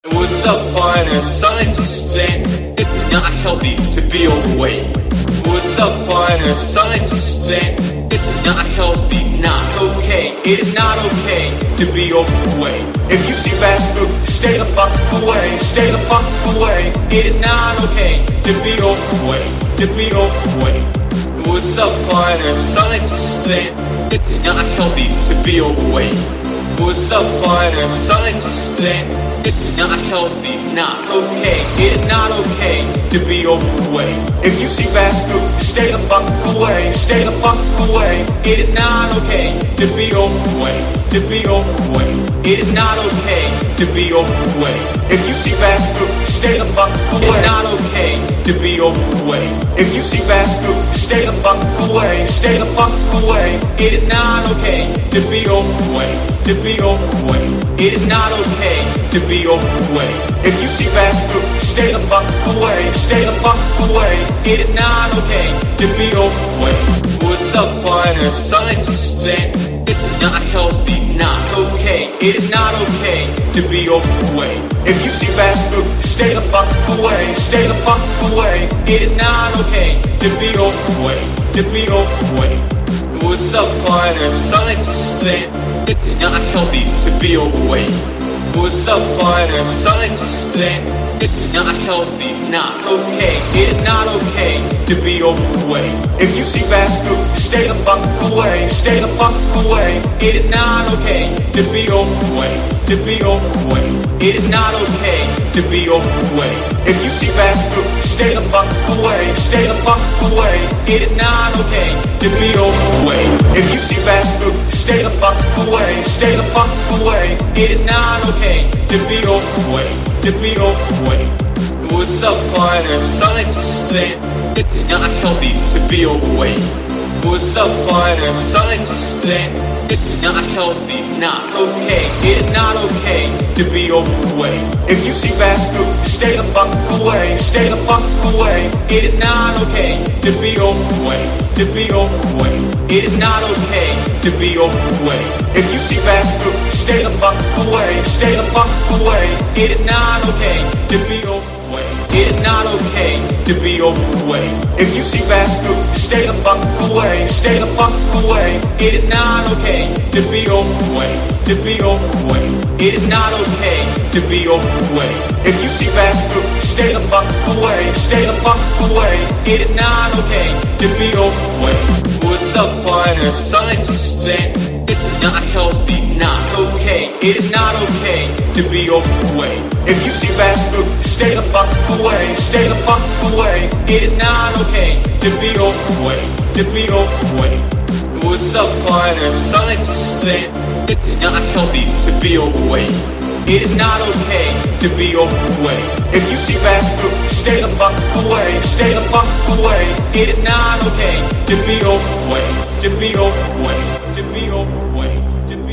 What's up, finer scientists? And it's not healthy to be overweight. What's up, finer scientists? And it's not healthy, not okay. It is not okay to be overweight. If you see fast food, stay the fuck away. Stay the fuck away. It is not okay to be overweight. To be overweight. What's up, finer scientists? And it's not healthy to be overweight. What's up, finer scientists? And it's not healthy, not okay. It is not okay to be overweight. If you see fast food, stay the fuck away. Stay the fuck away. It is not okay to be overweight. To be overweight. It is not okay to be overweight. If you see fast food, stay the fuck away. It is not okay to be overweight. If you see fast food, stay the fuck away. Stay the fuck away. It is not okay to be overweight. To be overweight. It is not okay to be overweight. If you see fast food, stay the fuck away. Stay the fuck away. It is not okay to be overweight. What's up, finer scientists? And it's not healthy, not okay. It is not okay to be overweight. If you see fast food, stay the fuck away. Stay the fuck away. It is not okay to be overweight. To be overweight. What's up, finer scientists? And it's not healthy to be overweight. What's up, finer scientists? And it's not healthy, not okay. It is not okay to be overweight. If you see fast food, stay the fuck away. Stay the fuck away. It is not okay to be overweight. To be overweight. It is not okay to be overweight. If you see fast food, stay the fuck away. Stay the fuck away. It is not okay to be overweight. If you see fast food, stay the fuck away. Stay the fuck away. It is not okay to be overweight. To be overweight. What's up, finer scientists? And it's not healthy to be overweight. What's up, finer scientists? And it's not healthy, not okay. It is not okay to be overweight. If you see fast food, stay the fuck away. Stay the fuck away. It is not okay to be overweight. To be overweight. It is not okay to be overweight. If you see fast food, stay the fuck away. Stay the fuck away. It is not okay to be overweight. It is not okay to be overweight. If you see fast food, stay the fuck away. Stay the fuck away. It is not okay to be overweight. To be overweight. It is not okay to be overweight. If you see fast food, stay the fuck away. Stay the fuck away. It is not okay to be overweight. What's up, finer scientists? And it's not healthy, not okay. It is not okay to be overweight. If you see fast food, stay the fuck away. Stay the fuck away. It is not okay to be overweight. To be overweight. What's up, finer scientists? And it's not healthy to be overweight. It is not okay to be overweight. If you see fast food, stay the fuck away. Stay the fuck away. It is not okay to be overweight. To be overweight. To be overweight. To be